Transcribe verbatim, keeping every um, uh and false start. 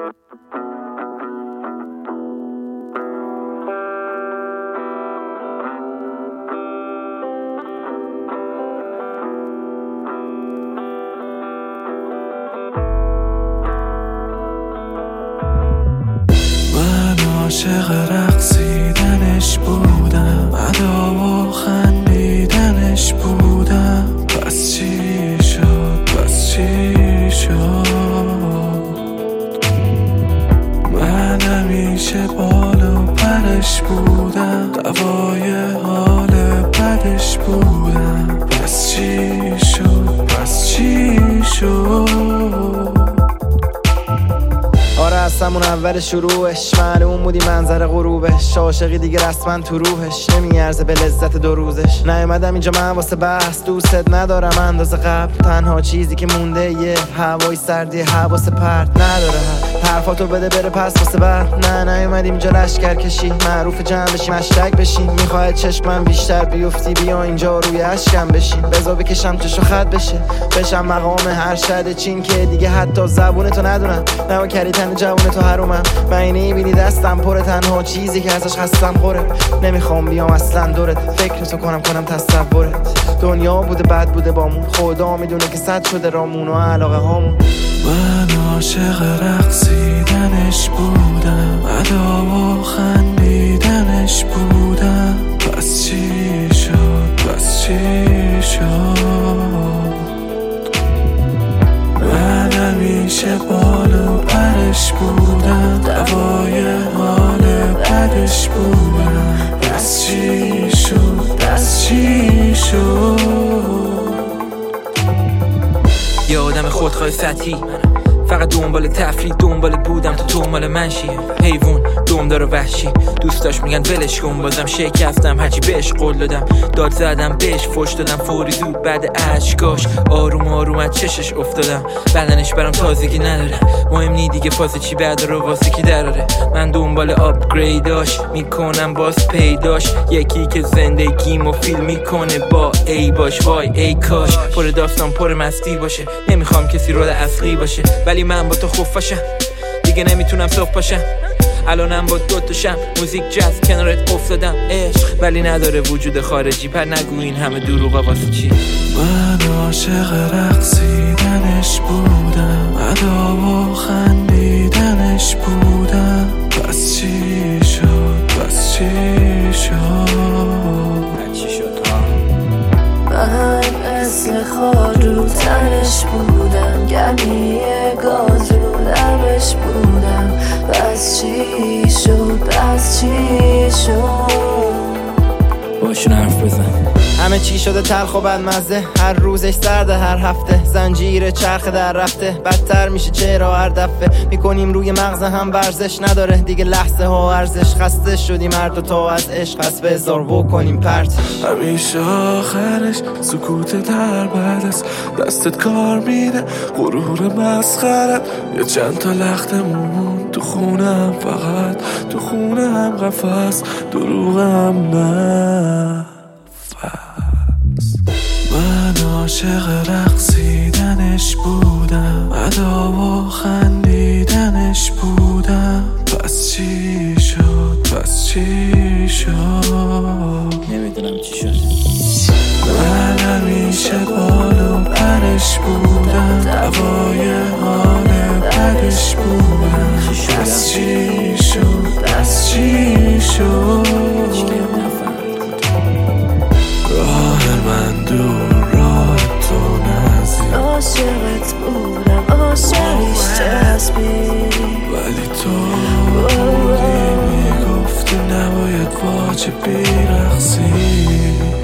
عاشق رقصیدنش بودم، ادا و خندیدنش بودم. پس چی شد، پس چی شد؟ من همیشه بال و پرش بودم، دوای حال بدش بودم. پس چی شد، پس چی شد؟ آره از همون اول شروعش معلوم بودی منظر غروبش. عاشقی دیگه رسما تو روحش نمیارزه به لذت دو روزش. نیومدم اینجا من واسه بحث، دوست ندارم اندازه قبل. تنها چیزی که مونده یه هوای سردی، حواس پرت نداره. حرفاتو بده بره پس واسه بعد. نه نیومدیم اینجا لشکر کشی، معروف جمع بشیم مشتک بشیم. میخواد چشمم بیشتر بیفتی، بیا اینجا روی اشکم بشین. بذار بکشم چشو خط بشه، بشم مقام هر شد چین که دیگه حتی زبونتو ندونم. نوا کردی تن جوون تو حرومم، من نمیبینی دستم پره. تنها چیزی که ازش خستم خوره. نمیخوام بیام اصلا دورت، فکرتو کنم کنم تصورت. دنیا بوده بد بوده بامون، خدا میدونه که صد شده رامون و علاقه هامون. من عاشق رقصیدنش بودم، ادا و خندیدنش بودم. پس چی شد، پس چی شد؟ من همیشه بال و پرش بودم، دوای حال بدش بودم. پس چی شد، پس چی شد؟ یه آدم خودخواه سطحی، فقط دنبال تفریح، دنبال بودم تو دنبال منشی. حیوان دمدار و وحشی، دوستاش میگن ولش کن، بازم شکستم هرچی بهش قول دادم. داد زدم بهش فوش دادم فوری زود بعد اشکاش. آروم آروم از چشش افتادم، بدنش برام تازگی نداره. مهم نی دیگه فاز چی بعد رو واسه کی دراره. من دنبال آپگریداش میکنم باز پیداش. یکی که زندگیمو فیلم میکنه با ای باش. وای ای کاش پر داستان پر مستی باشه. نمیخوام کسی رول اصلی باشه، ولی من با تو خفاشم دیگه نمیتونم صف پاشم. الانم با دوتاشم، موزیک جاز کنارت افتادم. عشق ولی نداره وجود خارجی، پر نگو این همه دروغا واسه چی. من عاشق رقصیدنش بودم، ادا و خندیدنش بودم. پس چی شد، پس چی شد؟ چی شد ها؟ من مثل خار رو تنش بودم، گرمی گاز رو لبش بودم. پس چی شد، پس چی شد؟ باشون حرف بزن. همه چی شده تلخ و بدمزه، هر روزش سرده هر هفته. زنجیر چرخ در رفته، بدتر میشه چرا هر دفعه. میکنیم روی مغز هم ورزش، نداره دیگه لحظه ها ارزش. خسته شدیم هر دو تا از عشق، از بذار بکنیم پرتش. همیشه آخرش سکوت در بعد است، دستت کار میده غرور مسخرت. یه چند تا لختمون تو خونم، فقط تو خونم قفس، دروغم نه. من عاشق رقصیدنش بودم، ادا و خندیدنش بودم. پس چی شد، پس چی شد؟ نمیدونم چی شد. من همیشه بال و پرش بودم، دوای حال بدش بودم. پس چی شد، پس چی شد؟ راه من دور، راه تو نزدیک. عاشقت بودم، عاشقیش چسبید، ولی تو بودی میگفتی نباید واجبی رقصی.